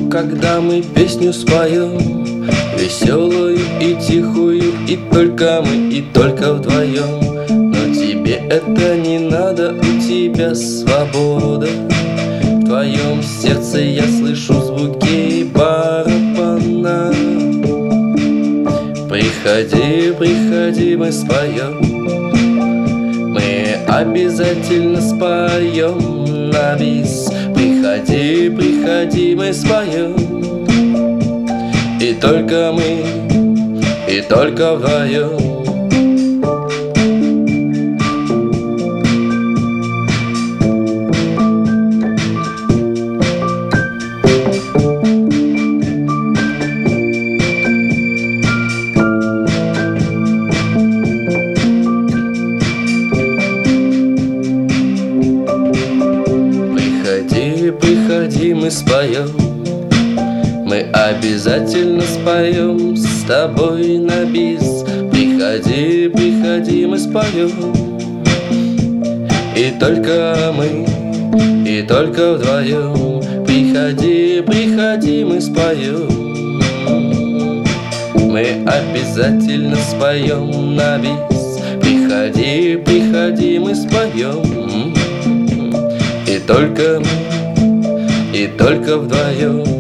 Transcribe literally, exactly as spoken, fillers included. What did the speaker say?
когда мы песню споем, веселую и тихую, и только мы, и только вдвоем. Но тебе это не надо, у тебя свобода. В твоем сердце я слышу звуки барабана. Приходи, приходи, мы споем, мы обязательно споем на бис. Приходи, приходи, мы споем, и только мы, и только вдвоем. Приходи, приходи, мы споем, мы обязательно споем с тобой на бис. Приходи, приходи, мы споем, и только мы, и только вдвоем. Приходи, приходи, мы споем, мы обязательно споем на бис. Приходи, приходи, мы споем, и только мы, и только вдвоем.